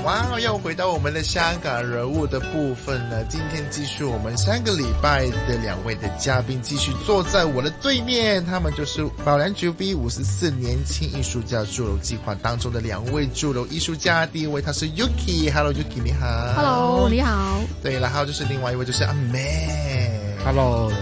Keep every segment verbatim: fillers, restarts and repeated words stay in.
哇，又回到我们的香港人物的部分了。今天继续我们三个礼拜的两位的嘉宾继续坐在我的对面，他们就是宝良局 V 五十四年轻艺术家驻留计划当中的两位驻留艺术家。第一位他是 Yuki，Hello Yuki 你好。 Hello 你好。 对，然后就是另外一位就是阿妹。 Hello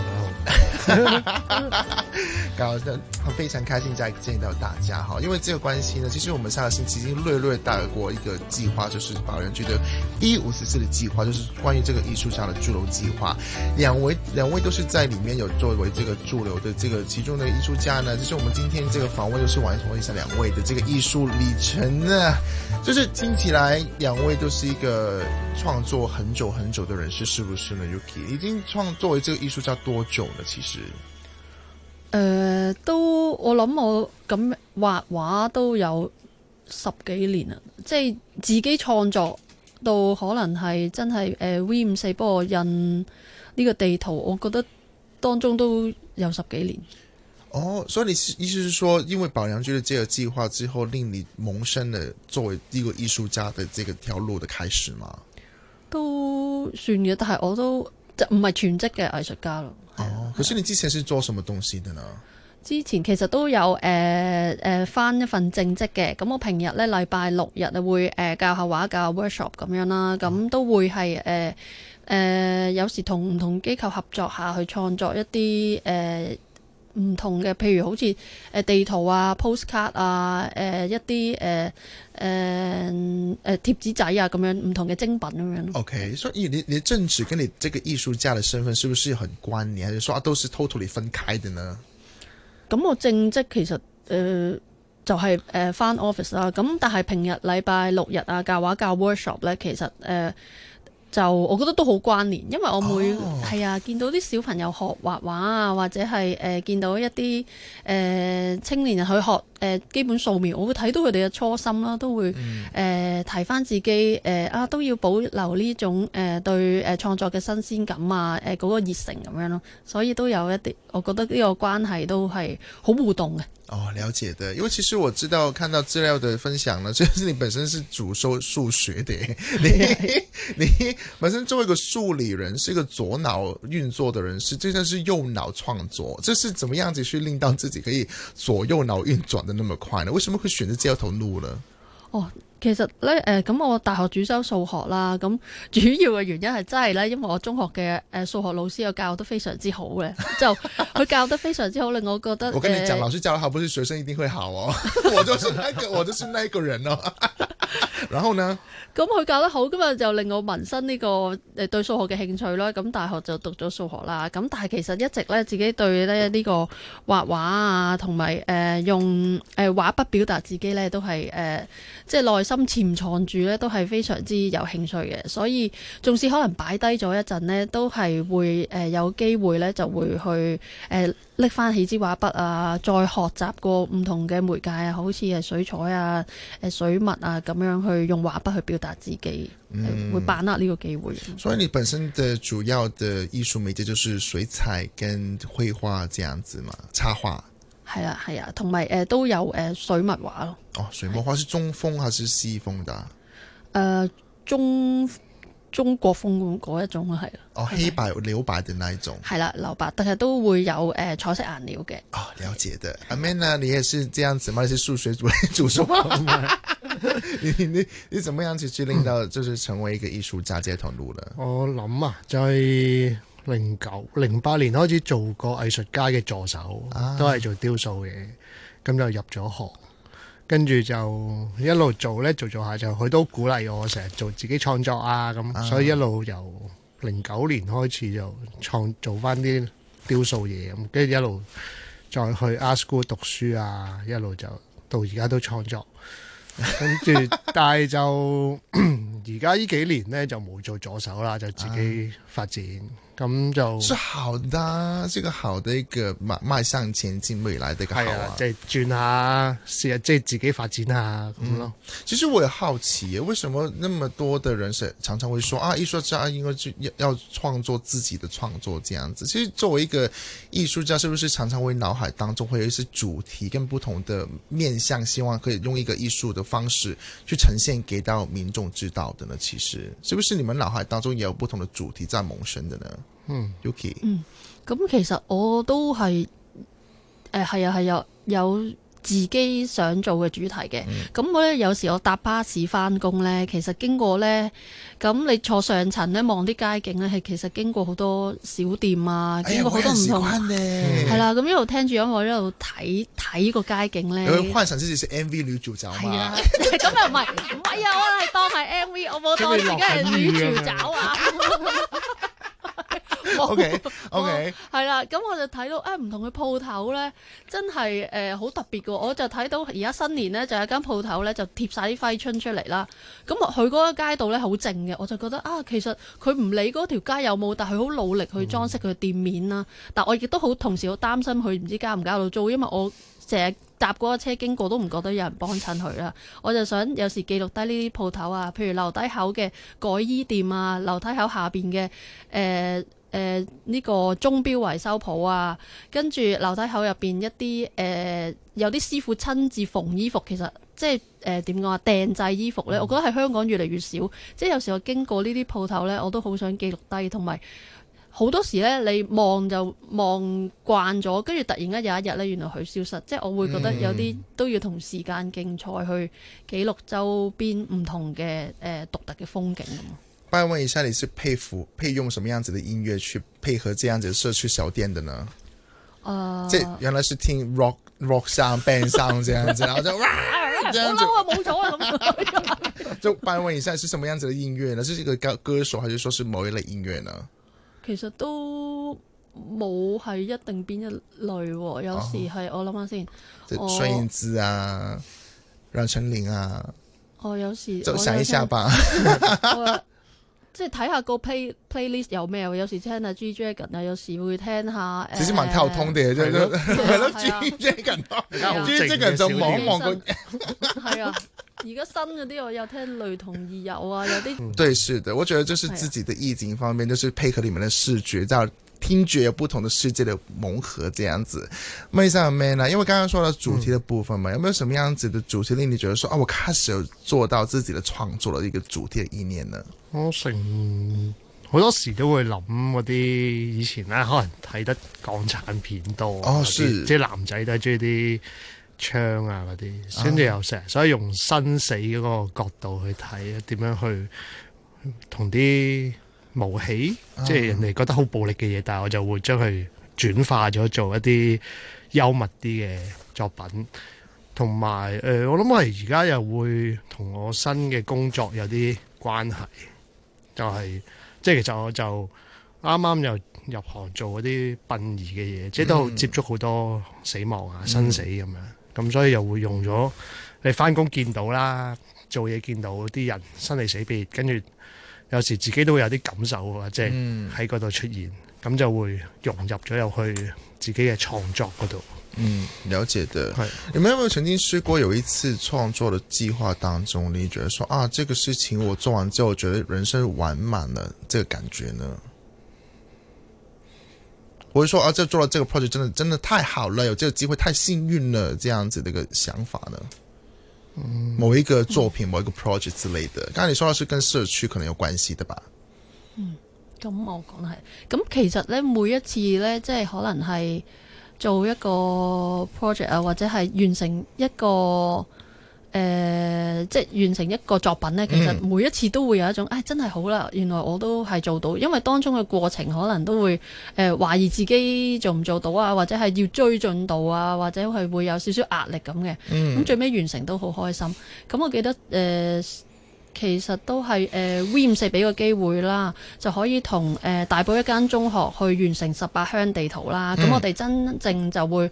搞得非常开心再见到大家哈，因为这个关系呢，其实我们上个星期已经略略带过一个计划，就是宝良局的 V 五十四的计划，就是关于这个艺术家的驻留计划。两位两位都是在里面有作为这个驻留的这个其中的艺术家呢，就是我们今天这个访问就是完成一下两位的这个艺术里程呢，就是听起来两位都是一个创作很久很久的人士，是不是呢 ？Yuki 已经创作为这个艺術家多久呢？其實誒、呃，都我諗我咁畫畫都有十幾年啦，即係自己創作到可能係真係誒、呃、V 五四幫我印呢個地圖，我覺得當中都有十幾年。 哦，所以你意思是說，因為寶良局的這個計劃之後，令你萌生了作為一個藝術家的這個條路的開始嗎？ 都算嘅，但係我都就唔係全職嘅藝術家咯。 哦，可是你之前是做什麼東西的呢？ 之前其實都有誒誒返一份正職嘅，咁我平日咧禮拜六日啊會誒、呃、教下畫教下 workshop 咁樣啦，咁都會係誒誒有時同唔同機構合作下去創作一啲誒唔同嘅，譬如好似誒地圖啊、postcard 啊、誒、呃、一啲誒誒誒貼紙仔啊咁樣唔同嘅精品咁樣。 OK，所以你你的正職跟你這個藝術家的身份是不是很關聯，還是說啊都是 totally 分開的呢？ 咁我正職其實誒、呃、就係誒返 office 啦，咁但係平日禮拜六日啊教畫教 workshop 咧，其實誒、呃、就我覺得都好關聯，因為我每係、哦、啊見到啲小朋友學畫畫啊，或者係誒、呃、見到一啲誒、呃、青年人去學誒、呃、基本素描，我會睇到佢哋嘅初心啦，都會誒、嗯呃、提返自己誒、呃、啊都要保留呢種誒、呃、對誒創作嘅新鮮感啊，誒、呃、嗰、那個熱誠咁樣咯，所以都有一啲，我覺得呢個關係都係好互動嘅。 哦，了解的，因為其實我知道看到資料的分享呢，就是你本身是主修數學的，你你本身作為一個數理人，是一個左腦運作的人，是真正是右腦創作，這是怎麼樣子去令到自己可以左右腦運轉的那麼快呢？為什麼會選擇這條路呢？ 哦，其實咧誒，咁、呃、我大學主修數學啦，咁主要嘅原因係真係咧，因為我中學嘅誒數學老師又教得非常之好嘅，就佢教得非常之好，令我覺得。我跟你講， 呃、老師教得好，不是學生一定會好哦。我就是那個，我就是那個人哦。然後呢？咁佢教得好，咁啊就令我萌生呢個誒對數學嘅興趣啦。咁大學就讀咗數學啦。咁但係其實一直咧自己對咧呢個畫畫啊，同埋誒用誒畫筆表達自己咧，都係誒、呃、即係內心潛藏住咧，都係非常之有興趣嘅。所以縱使可能擺低咗一陣呢，都係會誒、呃、有機會咧就會去誒拎翻起支畫筆啊，再學習過唔同嘅媒介啊，好似係水彩啊、誒水墨啊咁樣去用畫筆去表達自己，嗯、會把握呢個機會。 所以你本身的主要的藝術媒介就是水彩跟繪畫這樣子嘛，插畫。 係啊係啊，同埋誒都有誒、呃、水墨畫咯。哦， 水墨畫是中風還是西風的？誒、 呃，中中國風嗰一種係啦。 哦，黑白留白的那一種。係啦，留白，但係都會有誒、呃、彩色顏料嘅。 哦，了解的。阿 Man 你也是這樣子嗎？你是數學主主修嗎？你你你你怎麼樣子去令到就是成為一個藝術家這條路呢？ 我諗啊，就係零九零八年開始做個藝術家嘅助手，啊、都係做雕塑嘅，咁就入咗行，跟住就一路做咧，做做下就佢都鼓勵我成日做自己創作啊，咁、啊、所以一路由零九年開始就創做翻啲雕塑嘢，咁跟住一路再去 Art School 讀書啊，一路就到而家都創作。跟住，但係就而家呢幾年咧就冇做助手啦，就自己發展。 咁就是好的、啊，這個好的一個邁邁向前進未來的一個好啊， 即係轉下試下，即係自己發展下咁咯、嗯。 其實我也好奇，為什麼那麼多的人是常常會說啊，藝術家應該就要要創作自己的創作這樣子。其實作為一個藝術家，是不是常常會腦海當中會有一些主題跟不同的面向，希望可以用一個藝術的方式去呈現給到民眾知道的呢？其實是不是你們腦海當中也有不同的主題在萌生的呢？嗯 Yuki 嗯，咁其實我都係誒係啊係有有自己想做嘅主題嘅。咁、嗯、我咧有時我搭巴士翻工咧，其實經過咧，咁你坐上層咧望啲街景咧，係其實經過好多小店啊，經過好多唔同係啦。咁一路聽住音樂，一路睇睇個街景咧。 有幻想自己是 M V 女主角嘛？ 係啊，咁又唔係唔係啊？我係當係 M V，我冇當自己係女主角啊。 O K O K 係啦，咁我就睇到誒唔同嘅鋪頭咧，真係誒好特別嘅。我就睇到而家新年咧，就有一間鋪頭咧就貼晒啲揮春出嚟啦。咁佢嗰個街道咧好靜嘅，我就覺得啊，其實佢唔理嗰條街有冇，但係佢好努力去裝飾佢嘅店面啦。嗯、但我亦都好同時好擔心佢唔知交唔交到租，因為我成日搭嗰個車經過都唔覺得有人幫襯佢啦。我就想有時記錄低呢啲鋪頭啊，譬如樓底口嘅改衣店啊，樓梯口下邊嘅誒。呃誒呢、呃這個鐘錶維修鋪啊，跟住樓梯口入邊一啲誒、呃、有啲師傅親自縫衣服，其實即係誒點講啊，訂製衣服咧，嗯、我覺得喺香港越嚟越少。即係有時我經過呢啲鋪頭咧，我都好想記錄低，同埋好多時咧你望就望慣咗，跟住突然間有一日咧，原來佢消失，即係我會覺得有啲都要同時間競賽去記錄周邊唔同嘅誒、呃、獨特嘅風景咁。 拜問一下，你是配服配用什麼樣子的音樂去配合這樣子的社區小店的呢？ 呃， 這原來是聽 rock rock sound band sound 這樣子，然後就哇，這樣子， 好嬲啊，冇咗啊咁。 就拜問一下，是什麼樣子的音樂呢？是一個歌歌手，還是說是某一類音樂呢？ 其實都冇係一定邊一類，有時係、哦、我諗下先， 孫燕姿啊，阮成林啊， 我有時就想一下吧。 即係睇下個 play playlist 有咩，有時聽下 G Dragon 啊，有時會聽下。 其實蠻跳通嘅，即係係咯 G Dragon，G Dragon 就望望個。 係啊，而家新嗰啲我有聽雷同二友啊，有啲。 對，是的，我覺得就是自己的意境方面，就是配合你們的視覺，這樣聽覺有不同的世界的融合，這樣子。問一下 Man 啊，因為剛剛說到主題的部分嘛，嗯、有沒有什麼樣子的主題令你覺得說啊，我開始有做到自己的創作的一個主題的意念呢？ 我成好多時都會諗嗰啲以前咧，可能睇得港產片多哦，是即係男仔都係中意啲槍啊嗰啲，跟住又成日所以用生死嗰個角度去睇，點樣去同啲武器，啊、即係人哋覺得好暴力嘅嘢，但係我就會將佢轉化咗做一啲幽默啲嘅作品，同埋誒，我諗我而家又會同我新嘅工作有啲關係。就係、是，即係其實我就啱啱又入行做嗰啲殯儀嘅嘢，即係都接觸好多死亡啊、生死咁樣，咁、嗯、所以又會用咗你返工見到啦，做嘢見到啲人生離死別，跟住有時自己都會有啲感受啊，即係喺嗰度出現，咁、嗯、就會融入咗入去自己嘅創作嗰度。 嗯，了解的。係，你們有沒有曾經試過有一次創作的計劃當中，你覺得說啊，這個事情我做完之後，我覺得人生完滿了，這個感覺呢？或者說啊，這做了這個 project 真的真的太好了，有這個機會太幸運了，這樣子的一個想法呢？嗯，某一個作品、嗯、某一個 project 之類的，剛才你說的是跟社區可能有關係的吧？ 嗯，咁我講係，咁其實呢，每一次呢，即係可能係。做一個 project 啊，或者係完成一個誒、呃，即係完成一個作品呢。其實每一次都會有一種，唉、哎，真係好啦，原來我都係做到。因為當中嘅過程可能都會誒、呃、懷疑自己做唔做到啊，或者係要追進度啊，或者係會有少少壓力咁嘅。咁、嗯、最尾完成都好開心。咁我記得誒。呃其實都係誒 V 五四俾個機會啦，就可以同誒、呃、大埔一間中學去完成十八鄉地圖啦。咁、嗯、我哋真正就會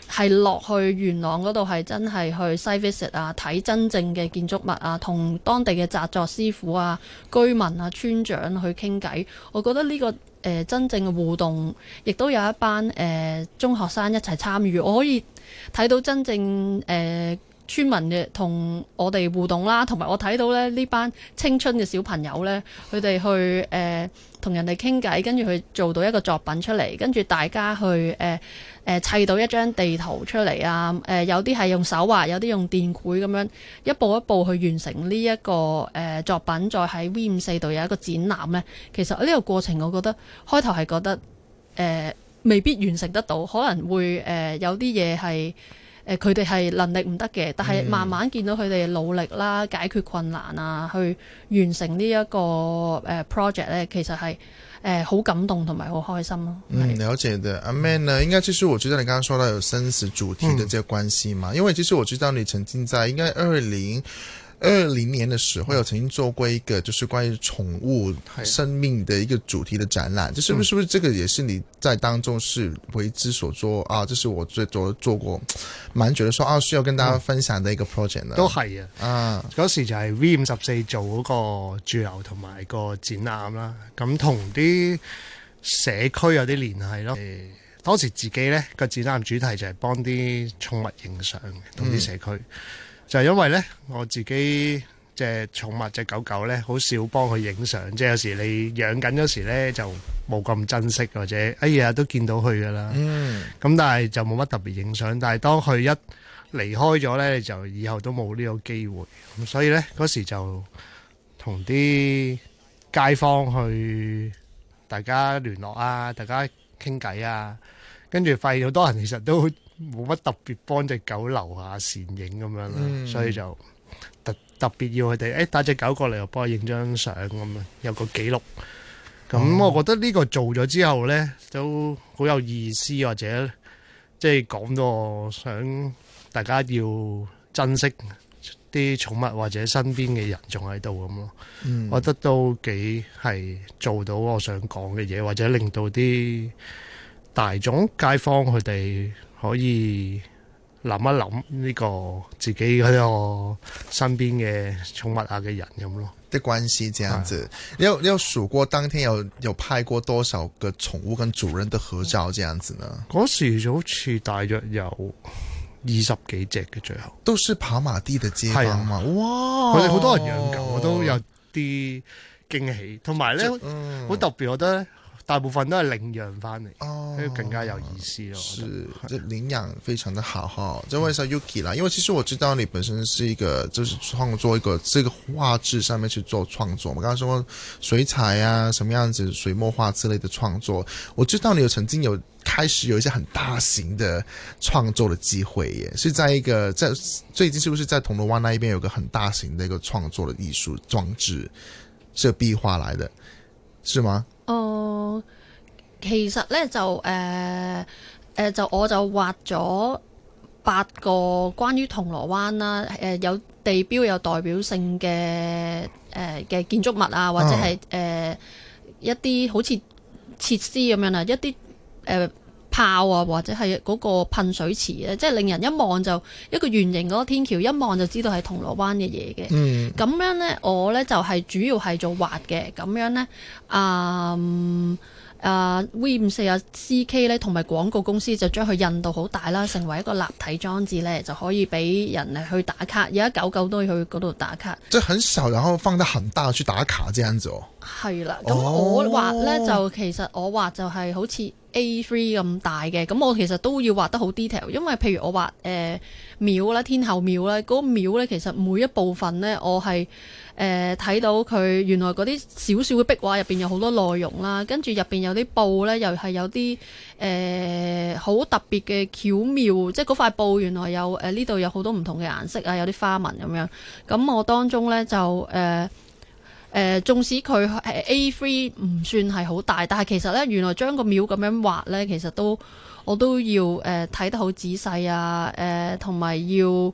係落去元朗嗰度係真係去 site visit 啊，睇真正嘅建築物啊，同當地嘅紮作師傅啊、居民啊、村長去傾偈。我覺得呢、這個誒、呃、真正嘅互動，亦都有一班誒、呃、中學生一齊參與，我可以睇到真正誒、呃村民嘅同我哋互動啦，同埋我睇到咧呢班青春嘅小朋友咧，佢哋去誒同、呃、人哋傾偈，跟住去做到一個作品出嚟，跟住大家去誒誒、呃呃、砌到一張地圖出嚟啊！誒、呃、有啲係用手畫，有啲用電繪咁樣一步一步去完成呢、這、一個誒、呃、作品，再喺 V 五四度有一個展覽咧。其實呢個過程，我覺得開頭係覺得誒、呃、未必完成得到，可能會誒、呃、有啲嘢係。誒佢哋係能力唔得嘅，但係慢慢見到佢哋努力啦、解決困難啊，去完成呢一個誒 project 咧，其實係誒好感動同埋好開心咯。 嗯，了解的。阿 Man 呢，應該其實我知道你剛剛說到有生死主題的這個關係嘛，嗯、因為其實我知道你曾經在應該二零二零年的時候有曾經做過一個就是關於寵物生命的一個主題的展覽，這、嗯、是不是是不是這個也是你在當中是為之所做啊？這是我最做做過蠻覺得說啊需要跟大家分享的一個 project 呢、嗯、都係啊，啊嗰時就係 V 五十四做嗰個駐留同埋個展覽啦，咁同啲社區有啲聯繫咯。誒，當時自己呢個展覽主題就係幫啲寵物影相同啲社區。嗯就係因為咧，我自己隻寵物隻狗狗咧，好少幫佢影相，即係有時你養緊嗰時咧，就冇咁珍惜或者哎呀都見到佢噶啦。嗯，咁但係就冇乜特別影相。但係當佢一離開咗咧，就以後都冇呢個機會。咁所以咧嗰時就同啲街坊去大家聯絡啊，大家傾偈啊，跟住發現好多人其實都冇乜特別幫隻狗留下倩影咁樣啦，嗯、所以就特特別要佢哋誒帶隻狗過嚟，又幫我影張相咁樣，有個記錄。咁、嗯、我覺得呢個做咗之後呢，都好有意思，或者即係講到我想大家要珍惜啲寵物或者身邊嘅人仲喺度咁咯。嗯、我覺得都幾係做到我想講嘅嘢，或者令到啲大眾街坊佢哋可以諗一諗呢個自己嗰個身邊嘅寵物啊嘅人咁咯的關係，這樣子。你有你有數過當天有有拍過多少個寵物跟主人的合照，這樣子呢？嗰時好似大約有二十幾隻嘅，最後都是跑馬地的街坊嘛。哇！佢哋好多人養狗，我都有啲驚喜，同埋咧好特別，我覺得。大部分都係領養翻嚟，哦，所以更加有意思咯。是，這領養非常的好哈。再問一下 Yuki 啦，因為其實我知道你本身是一個，就是創作一個這個畫質上面去做創作。我剛剛說水彩啊，什麼樣子水墨畫之類的創作，我知道你有曾經有開始有一些很大型的創作的機會耶，是在一個在最近是不是在銅鑼灣那一邊有個很大型的一個創作的藝術裝置，是個壁畫來的，是嗎？哦、呃，其實咧就誒誒、呃呃、就我就畫咗八個關於銅鑼灣啦，誒、呃、有地標有代表性嘅誒嘅建築物啊，或者係誒、呃、一啲好似設施咁樣啊，一啲誒、呃、炮啊，或者係嗰個噴水池咧，即係令人一望就一個圓形嗰個天橋，一望就知道係銅鑼灣嘅嘢嘅。嗯，咁樣咧，我咧就係、是、主要係做畫嘅，咁樣咧，啊、嗯、啊 V 五四啊 C K 咧，同埋廣告公司就將佢印到好大啦，成為一個立體裝置咧，就可以俾人嚟去打卡。而家狗狗都去嗰度打卡。即係很小，然後放得很大去打卡，這樣子哦。係啦，咁我畫咧、哦、就其實我畫就係好似 A 三 咁大嘅，咁我其實都要畫得好 detail，因為譬如我畫誒廟啦，天后廟啦，嗰、那個廟咧其實每一部分咧，我係誒睇到佢原來嗰啲少少嘅壁畫入邊有好多內容啦，跟住入邊有啲布咧，又係有啲誒好特別嘅巧妙，即係嗰塊布原來有誒呢度有好多唔同嘅顏色啊，有啲花紋咁樣，咁我當中咧就誒。呃誒、呃，縱使佢係 A 三 唔算係好大，但係其實咧，原來將個廟咁樣畫咧，其實都我都要誒睇、呃、得好仔細啊，誒同埋要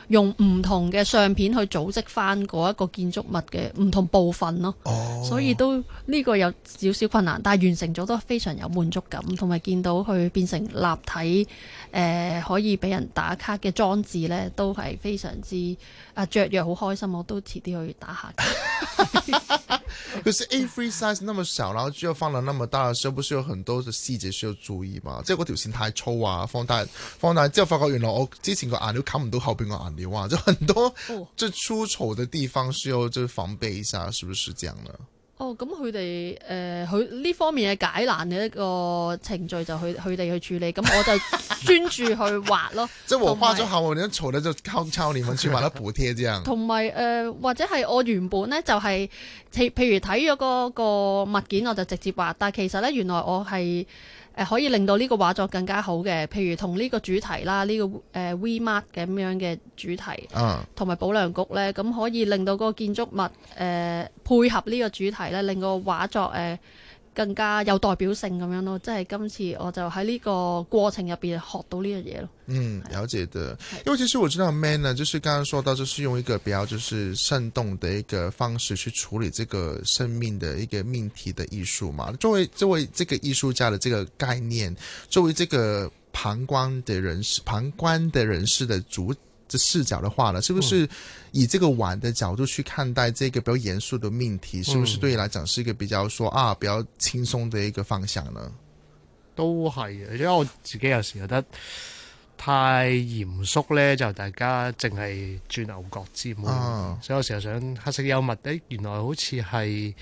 用唔同嘅相片去組織翻嗰一個建築物嘅唔同部分咯。 哦， 所以都呢、呢個有少少困難，但係完成咗都非常有滿足感，同埋見到佢變成立體誒、呃、可以俾人打卡嘅裝置呢，都係非常之啊雀躍，好開心，我都遲啲去打下。 可是 A 三 size 那麼小，然後就放到那麼大嘅時候，不是有很多嘅細節需要注意嘛？即係嗰條線太粗啊，放大放大之後發覺原來我之前個顏料冚唔到後邊個顏料啊，就很多即係出醜嘅地方需要就防備一下，是不是這樣呢？ 哦，咁佢哋誒佢呢方面嘅解難嘅一個程序就佢佢哋去處理，咁我就專注去畫咯。 即係我畫咗後，我哋醜咧就靠靠你們去把它補貼，這樣。同埋誒或者係我原本咧就係、是、譬如睇咗嗰個物件我就直接畫，但係其實咧原來我係。誒可以令到呢個畫作更加好嘅，譬如同呢個主題啦，呢、這個誒 V-Mark 咁樣嘅主題，同埋保良局咧，咁可以令到嗰個建築物誒、呃、配合呢個主題咧，令個畫作誒、呃、更加有代表性咁樣咯。即係今次我就喺呢個過程入邊學到呢樣嘢咯。 嗯，了解的。因為其實我知道 Man 呢，就是剛剛說到，就是用一個比較就是生動的一個方式去處理這個生命的一個命題的藝術嘛。作為作為這個藝術家的這個概念，作為這個旁觀的人士，旁觀的人士的主這視角的話呢，是不是以這個玩的角度去看待這個比較嚴肅的命題，是不是對你來講是一個比較說啊比較輕鬆的一個方向呢？ 都係嘅，因為我自己有時覺得太嚴肅咧，就大家淨係轉牛角尖，啊、所以有時候想黑色幽默，誒原來好似係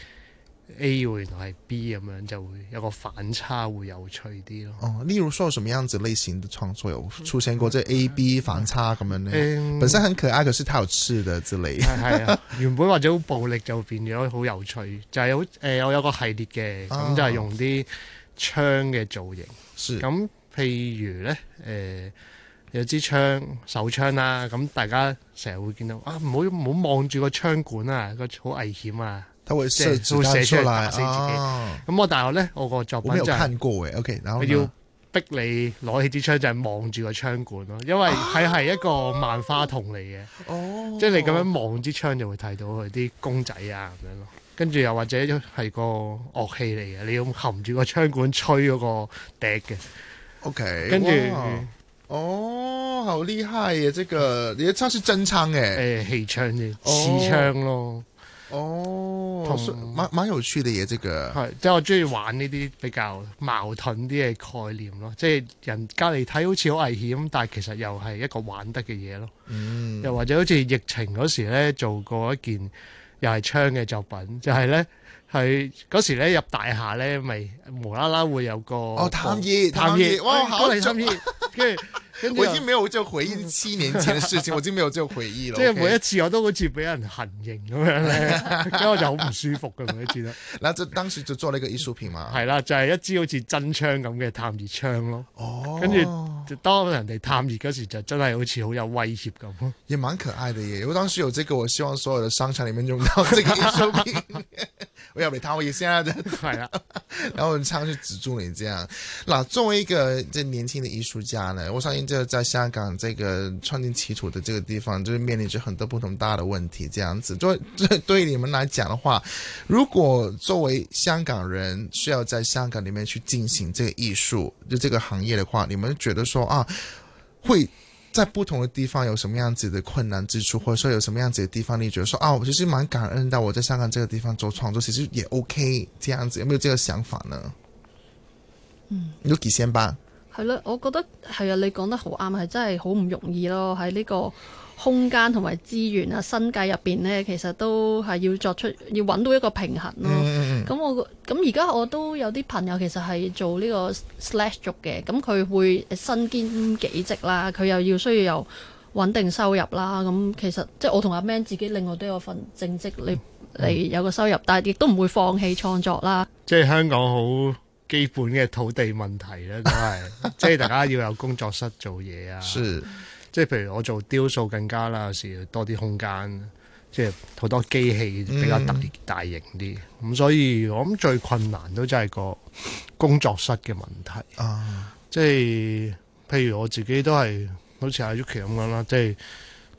A 原來係 B 咁樣，就會有個反差，會有趣啲咯。 哦，例如說有什麼樣子類型的創作有出現過，即係 A B 反差咁樣呢？嗯、本身很可愛，可是太有刺的之類。係啊， 原本或者好暴力就變咗好有趣，就係好誒，我有個系列嘅，咁、啊、就係用啲槍嘅造型。咁譬如咧，誒、呃。有支槍手槍啦，咁大家成日會見到啊，唔好唔好望住個槍管啊，個好危險啊， 佢會射會射出嚟打死自己。咁、 啊、 我大學咧，我個作品就係、是、 看過誒，OK，然後要逼你攞起支槍就係望住個槍管咯，因為佢係一個萬花筒嚟嘅，哦、即係你咁樣望支槍就會睇到佢啲公仔啊咁樣咯。跟住又或者係個樂器嚟嘅，你要含住個槍管吹嗰個笛嘅。OK，跟住。 哦，好厲害耶！這個你嘅槍是真槍誒， 誒氣槍啫，刺槍咯。 哦，蠻蠻有趣嘅嘢，這個係即係我中意玩呢啲比較矛盾啲嘅概念咯。即係人隔籬睇好似好危險，但係其實又係一個玩得嘅嘢咯。嗯，又或者好似疫情嗰時咧，做過一件又係槍嘅作品，就係咧係嗰時咧入大廈咧，咪無啦啦會有個哦探熱探熱，哇好嚟探熱，跟住。 我已經沒有這個回憶七年前的事情，我已經沒有這個回憶了。 即係每一次我都好似俾人行刑咁樣咧，咁我就好唔舒服嘅每一次都。 然後就當時就做了一個藝術品嘛。 係啦，就係、是、一支好似真槍咁嘅探熱槍咯。哦，跟住當人哋探熱嗰時，就真係好似好有威脅咁。也蠻可愛的耶！我當時有這個，我希望所有的商場裏面用到這個藝術品。我要俾探熱先啦，係啦。然後槍就指住你這樣。嗱，作為一個這年輕的藝術家呢，我相信就在香港這個創建基礎的這個地方，就是面臨着很多不同大的問題。這樣子，對對對你們來講的話，如果作為香港人需要在香港裏面去進行這個藝術就這個行業的話，你們覺得說啊，會在不同的地方有什麼樣子的困難之處，或者說有什麼樣子的地方，你覺得說啊，我其實蠻感恩到我在香港這個地方做創作，其實也 OK，這樣子有沒有這個想法呢？嗯，有幾先吧。 係咯，我覺得係啊，你講得好啱，係真係好唔容易咯。喺呢個空間同埋資源啊、生計入邊呢，其實都係要作出要揾到一個平衡咯。咁、嗯嗯、我咁而家我都有啲朋友其實係做呢個 slash 族嘅，咁佢會身兼幾職啦，佢又要需要有穩定收入啦。咁其實即係我同阿 Man 自己另外都有份正職嚟嚟有個收入，但係亦都唔會放棄創作啦。 即係香港好基本嘅土地問題咧，都係即係大家要有工作室做嘢啊。是，即係譬如我做雕塑更加啦，有時多啲空間，即係好多機器比較大、嗯、大型啲。咁所以我諗最困難都真係個工作室嘅問題。啊，即係譬如我自己都係好似阿 Yuki 咁樣啦，即係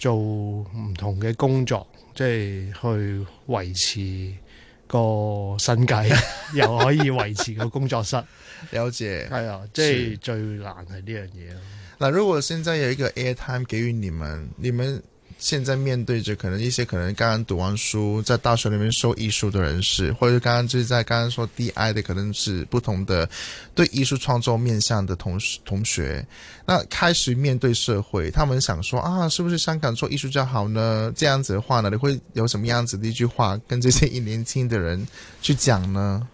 做唔同嘅工作，即係去維持個生計，又可以維持個工作室。 了解， 係啊，即係最難係呢樣嘢咯。 嗱，如果現在有一個 airtime 給予你們，你們現在面對着可能一些可能剛剛讀完書，在大學裏面修藝術的人士，或者剛剛就是在剛剛說 D I 的，可能是不同的對藝術創作面向的同同學，那開始面對社會，他們想說啊，是不是香港做藝術家好呢？這樣子的話呢，你會有什麼樣子的一句話跟這些年輕的人去講呢？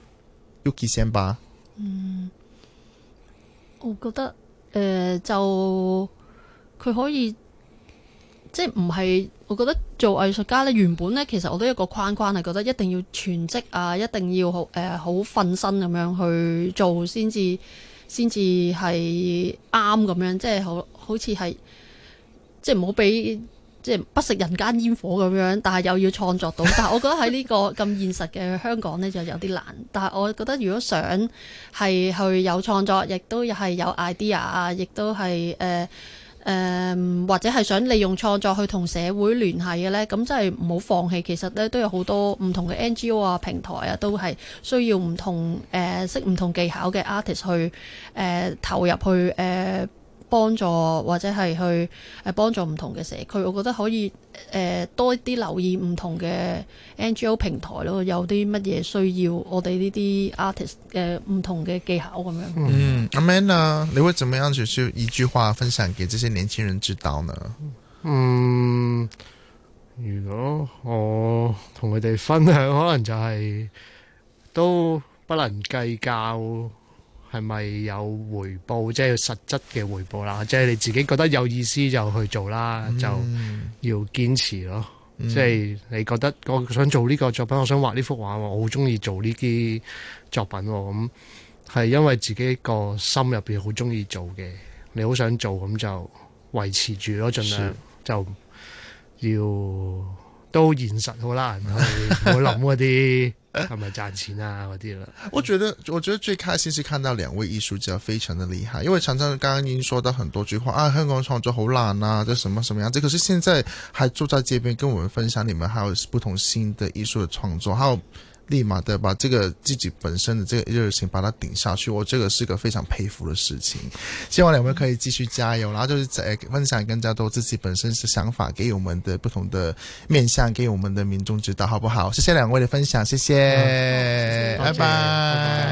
Yuki 先吧。 嗯，我覺得誒、呃、就佢可以。即係唔係？我覺得做藝術家咧，原本咧其實我都有一個框框係覺得一定要全職啊，一定要好誒好瞓身咁樣去做先至先至係啱咁樣，即係好好似係即係唔好俾即係不食人間煙火咁樣，但係又要創作到。但係我覺得喺呢個咁現實嘅香港咧就有啲難。但係我覺得如果想係去有創作，亦都係有 idea 啊，亦都係誒。呃誒、嗯、或者係想利用創作去同社會聯繫嘅呢，咁真係唔好放棄。其實呢都有好多唔同嘅 N G O 啊、平台啊，都係需要唔同誒、呃、識唔同技巧嘅 artist 去誒、呃、投入去誒、呃、幫助或者係去誒、呃、幫助唔同嘅社區。我覺得可以誒、呃、多啲留意唔同嘅 N G O 平台咯，有啲乜嘢需要我哋呢啲 artist 嘅唔同嘅技巧咁樣。 嗯，阿 Man 呢，你會怎麼樣去一句話分享給這些年輕人知道呢？ 嗯，如果我同佢哋分享，可能就係都不能計較係咪有回報，即係實質嘅回報啦。即係你自己覺得有意思就去做啦，嗯、就要堅持咯。嗯、即係你覺得我想做呢個作品，我想畫呢幅畫，我好中意做呢啲作品，咁係因為自己個心入邊好中意做嘅，你好想做，咁就維持住咯，盡量就要都現實好難去，唔好諗嗰啲係咪賺錢啊嗰啲啦。 我覺得我覺得最開心是看到兩位藝術家非常的厲害，因為常常剛剛已經說到很多句話啊，香港創作好難啊，這什麼什麼樣子，可是現在還坐在這邊跟我們分享你們還有不同新的藝術的創作，還有立馬的把這個自己本身的這個熱情把它頂下去，我這個是個非常佩服的事情。希望兩位可以繼續加油，然後就是在分享更加多自己本身的想法給我們的不同的面向，給我們的民眾知道，好不好？謝謝兩位的分享，謝謝， 嗯、謝謝拜拜。拜拜。